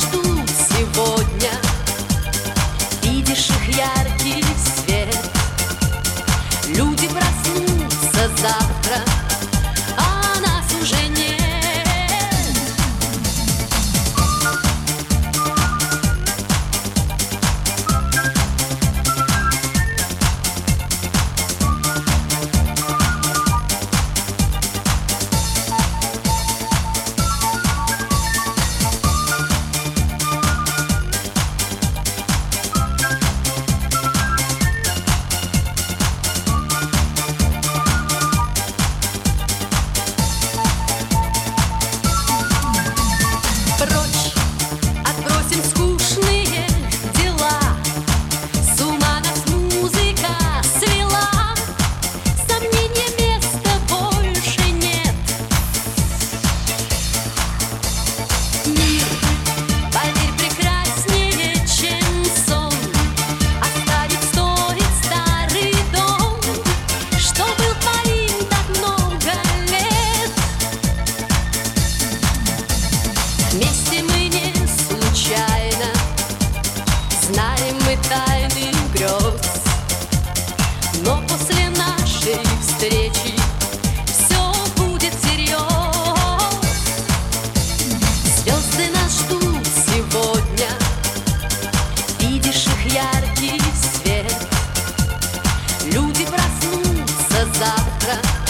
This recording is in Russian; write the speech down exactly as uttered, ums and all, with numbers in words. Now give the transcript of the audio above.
ждут сегодня. Видишь их яркий свет. Люди проснутся завтра, а нас уже нет. Прочь отбросим скучные дела. С ума нас музыка свела. Сомнения места больше нет. Мир, поверь, прекраснее, чем сон. Оставить стоит старый дом, что был твоим так много лет. Вместе мы не случайно, знаем мы тайны грез. Но после нашей встречи все будет всерьез. Звезды нас ждут сегодня. Видишь их яркий свет. Люди проснутся завтра,